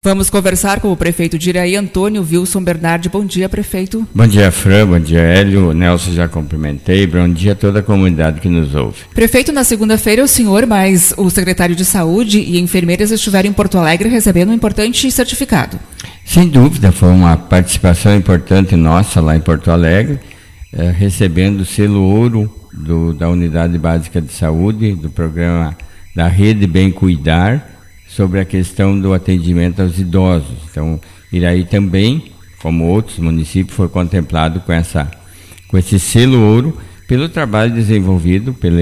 Vamos conversar com o prefeito de Iraí, Antônio Wilson Bernardi. Bom dia, prefeito. Bom dia, Fran. Bom dia, Hélio. Nelson, já cumprimentei. Bom dia a toda a comunidade que nos ouve. Prefeito, na segunda-feira o senhor, mais o secretário de Saúde e enfermeiras estiveram em Porto Alegre recebendo um importante certificado. Sem dúvida, foi uma participação importante nossa lá em Porto Alegre, recebendo o selo ouro da Unidade Básica de Saúde, do programa da Rede Bem Cuidar, sobre a questão do atendimento aos idosos. Então, Iraí também, como outros municípios, foi contemplado com esse selo ouro pelo trabalho desenvolvido pelo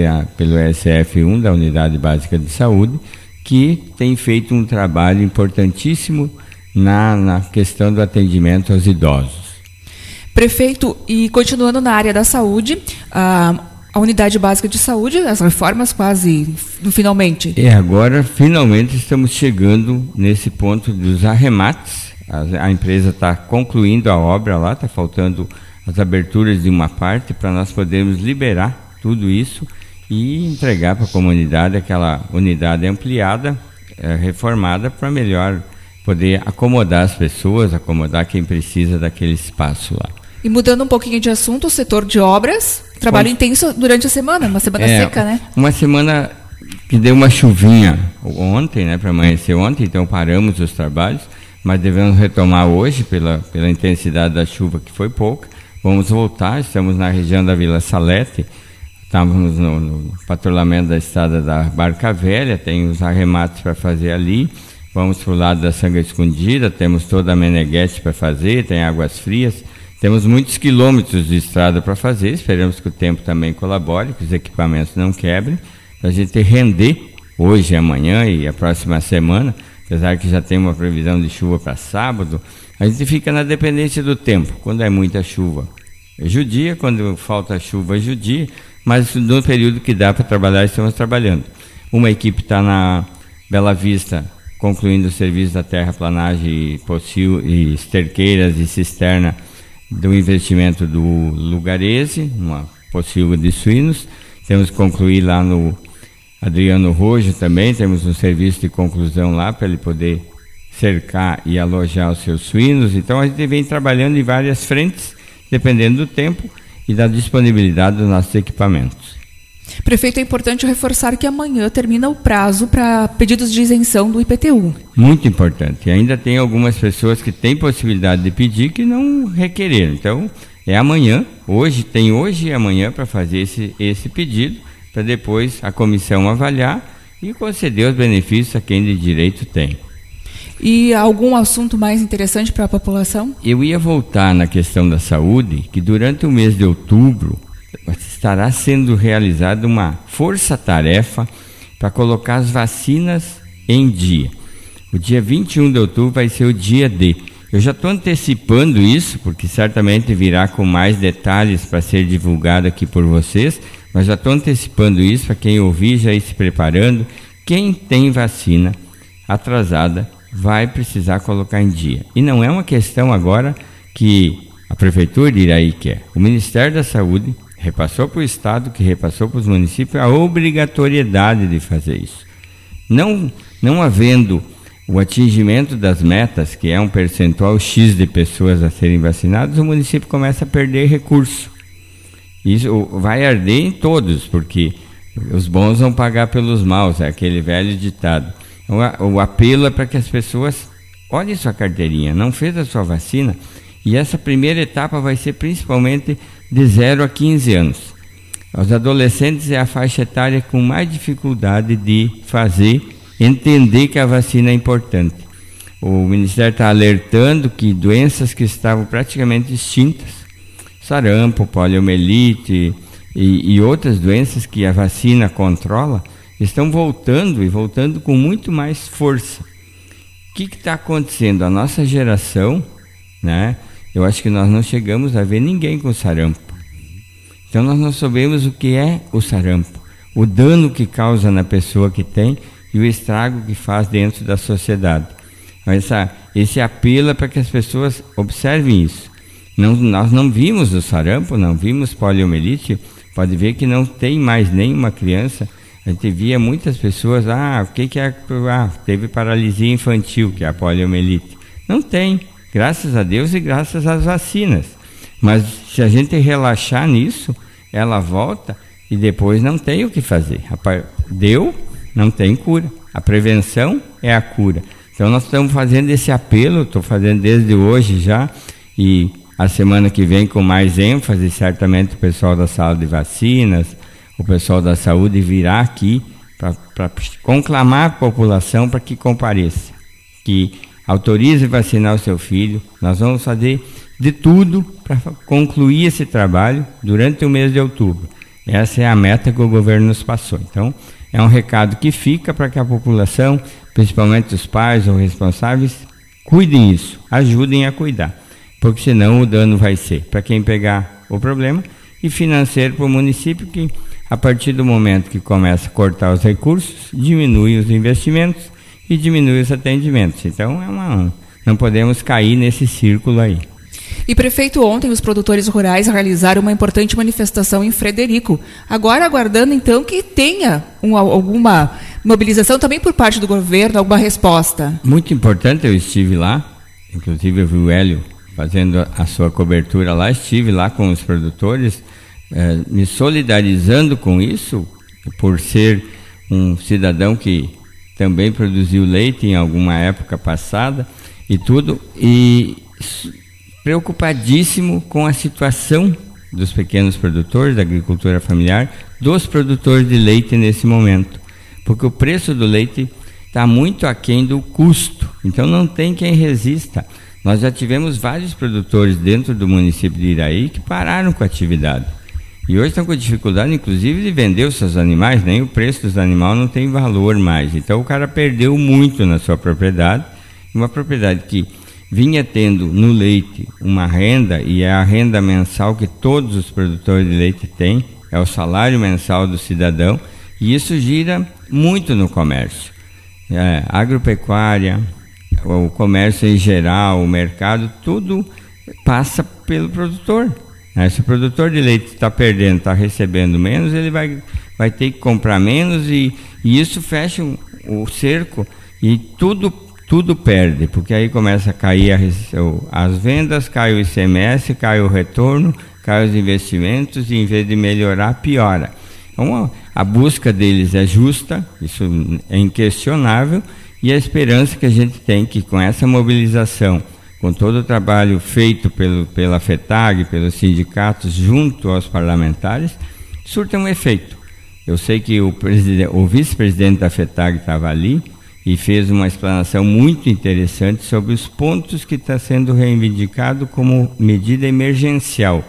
SF1 da Unidade Básica de Saúde, que tem feito um trabalho importantíssimo na questão do atendimento aos idosos. Prefeito, e continuando na área da saúde, a Unidade Básica de Saúde, as reformas quase finalmente. Agora finalmente estamos chegando nesse ponto dos arremates. A empresa está concluindo a obra lá, está faltando as aberturas de uma parte para nós podermos liberar tudo isso e entregar para a comunidade aquela unidade ampliada, reformada, para melhor poder acomodar as pessoas, acomodar quem precisa daquele espaço lá. E mudando um pouquinho de assunto, o setor de obras, trabalho intenso durante a semana, uma semana seca, né? Uma semana que deu uma chuvinha ontem, né, para amanhecer ontem, então paramos os trabalhos, mas devemos retomar hoje pela intensidade da chuva, que foi pouca. Vamos voltar, estamos na região da Vila Salete, estávamos no patrulhamento da estrada da Barca Velha, tem os arremates para fazer ali. Vamos para o lado da Sanga Escondida, temos toda a Meneghete para fazer, tem Águas Frias. Temos muitos quilômetros de estrada para fazer, esperamos que o tempo também colabore, que os equipamentos não quebrem, para a gente render hoje, amanhã e a próxima semana, apesar que já tem uma previsão de chuva para sábado, a gente fica na dependência do tempo. Quando é muita chuva, judia, quando falta chuva, judia, mas no período que dá para trabalhar, estamos trabalhando. Uma equipe está na Bela Vista, concluindo o serviço da terraplanagem e esterqueiras e cisterna, do investimento do Lugarese, uma pocilga de suínos. Temos que concluir lá no Adriano Rojo também, temos um serviço de conclusão lá para ele poder cercar e alojar os seus suínos. Então a gente vem trabalhando em várias frentes, dependendo do tempo e da disponibilidade dos nossos equipamentos. Prefeito, é importante reforçar que amanhã termina o prazo para pedidos de isenção do IPTU. Muito importante. E ainda tem algumas pessoas que têm possibilidade de pedir que não requereram. Então, é amanhã, hoje e amanhã para fazer esse pedido, para depois a comissão avaliar e conceder os benefícios a quem de direito tem. E algum assunto mais interessante para a população? Eu ia voltar na questão da saúde, que durante o mês de outubro estará sendo realizada uma força-tarefa para colocar as vacinas em dia. O dia 21 de outubro vai ser o dia D. Eu já estou antecipando isso, porque certamente virá com mais detalhes para ser divulgado aqui por vocês, mas já estou antecipando isso para quem ouvir já ir se preparando. Quem tem vacina atrasada vai precisar colocar em dia. E não é uma questão agora que a Prefeitura de Iraí quer. O Ministério da Saúde repassou para o Estado, que repassou para os municípios, a obrigatoriedade de fazer isso. Não havendo o atingimento das metas, que é um percentual X de pessoas a serem vacinadas, o município começa a perder recurso. Isso vai arder em todos, porque os bons vão pagar pelos maus, é aquele velho ditado. O apelo é para que as pessoas olhem sua carteirinha, não fez a sua vacina, e essa primeira etapa vai ser principalmente de 0 a 15 anos. Os adolescentes é a faixa etária com mais dificuldade de entender que a vacina é importante. O Ministério está alertando que doenças que estavam praticamente extintas, sarampo, poliomielite e outras doenças que a vacina controla, estão voltando e voltando com muito mais força. O que está acontecendo? A nossa geração, né? Eu acho que nós não chegamos a ver ninguém com sarampo. Então nós não sabemos o que é o sarampo, o dano que causa na pessoa que tem e o estrago que faz dentro da sociedade. Então, esse apelo é para que as pessoas observem isso. Nós não vimos o sarampo, não vimos poliomielite, pode ver que não tem mais nenhuma criança. A gente via muitas pessoas, o que é? Teve paralisia infantil, que é a poliomielite. Não tem, graças a Deus e graças às vacinas. Mas se a gente relaxar nisso, ela volta e depois não tem o que fazer. Deu, não tem cura. A prevenção é a cura. Então nós estamos fazendo esse apelo, estou fazendo desde hoje já, e a semana que vem com mais ênfase, certamente o pessoal da sala de vacinas, o pessoal da saúde virá aqui para conclamar a população para que compareça, que autorize vacinar o seu filho. Nós vamos fazer de tudo para concluir esse trabalho durante o mês de outubro. Essa é a meta que o governo nos passou. Então, é um recado que fica para que a população, principalmente os pais ou responsáveis, cuidem isso, ajudem a cuidar, porque senão o dano vai ser para quem pegar o problema e financeiro para o município, que a partir do momento que começa a cortar os recursos, diminui os investimentos e diminui os atendimentos. Então, não podemos cair nesse círculo aí. E, prefeito, ontem os produtores rurais realizaram uma importante manifestação em Frederico. Agora, aguardando, então, que tenha alguma mobilização também por parte do governo, alguma resposta. Muito importante, eu estive lá, inclusive eu vi o Hélio fazendo a sua cobertura lá, estive lá com os produtores, me solidarizando com isso, por ser um cidadão que também produziu leite em alguma época passada e tudo, e preocupadíssimo com a situação dos pequenos produtores, da agricultura familiar, dos produtores de leite nesse momento, porque o preço do leite está muito aquém do custo, então não tem quem resista. Nós já tivemos vários produtores dentro do município de Iraí que pararam com a atividade. E hoje estão com dificuldade, inclusive, de vender os seus animais, nem o preço dos animais não tem valor mais. Então o cara perdeu muito na sua propriedade, uma propriedade que vinha tendo no leite uma renda, e é a renda mensal que todos os produtores de leite têm, é o salário mensal do cidadão, e isso gira muito no comércio. Agropecuária, o comércio em geral, o mercado, tudo passa pelo produtor. Se o produtor de leite está perdendo, está recebendo menos, ele vai ter que comprar menos, e isso fecha o cerco e tudo perde, porque aí começa a cair as vendas, cai o ICMS, cai o retorno, cai os investimentos, e em vez de melhorar, piora. Então a busca deles é justa, isso é inquestionável, e a esperança que a gente tem que com essa mobilização, com todo o trabalho feito pela FETAG, pelos sindicatos, junto aos parlamentares, surta um efeito. Eu sei que o vice-presidente da FETAG estava ali e fez uma explanação muito interessante sobre os pontos que está sendo reivindicado como medida emergencial.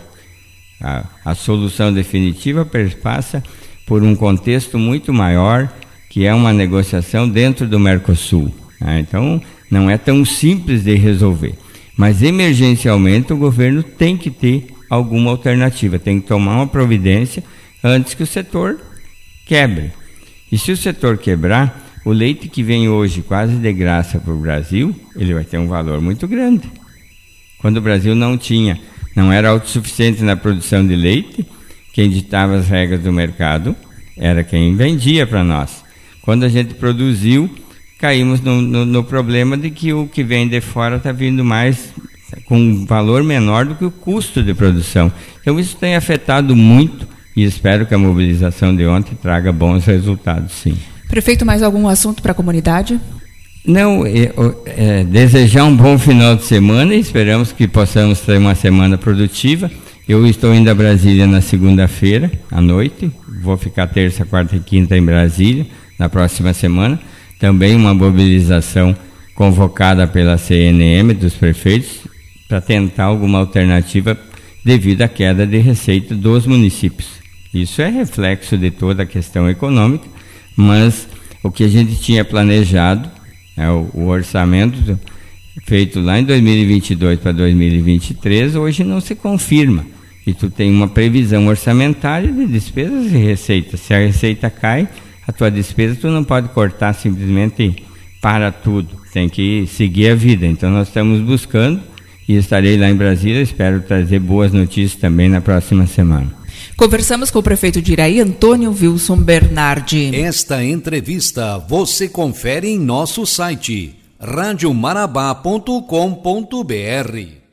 A solução definitiva passa por um contexto muito maior, que é uma negociação dentro do Mercosul. Então, não é tão simples de resolver, mas emergencialmente o governo tem que ter alguma alternativa, tem que tomar uma providência antes que o setor quebre. E se o setor quebrar, o leite que vem hoje quase de graça para o Brasil, ele vai ter um valor muito grande. Quando o Brasil não era autossuficiente na produção de leite, quem ditava as regras do mercado era quem vendia para nós. Quando a gente produziu, caímos no problema de que o que vem de fora está vindo mais com um valor menor do que o custo de produção. Então isso tem afetado muito, e espero que a mobilização de ontem traga bons resultados, sim. Prefeito, mais algum assunto para a comunidade? Não, desejar um bom final de semana, e esperamos que possamos ter uma semana produtiva. Eu estou indo a Brasília na segunda-feira à noite, vou ficar terça, quarta e quinta em Brasília na próxima semana. Também uma mobilização convocada pela CNM dos prefeitos para tentar alguma alternativa devido à queda de receita dos municípios. Isso é reflexo de toda a questão econômica, mas o que a gente tinha planejado, o orçamento feito lá em 2022 para 2023, hoje não se confirma. E tu tem uma previsão orçamentária de despesas e receitas. Se a receita cai, a tua despesa tu não pode cortar simplesmente para tudo. Tem que seguir a vida. Então nós estamos buscando, e estarei lá em Brasília, espero trazer boas notícias também na próxima semana. Conversamos com o prefeito de Iraí, Antônio Wilson Bernardi. Esta entrevista você confere em nosso site radiomarabá.com.br.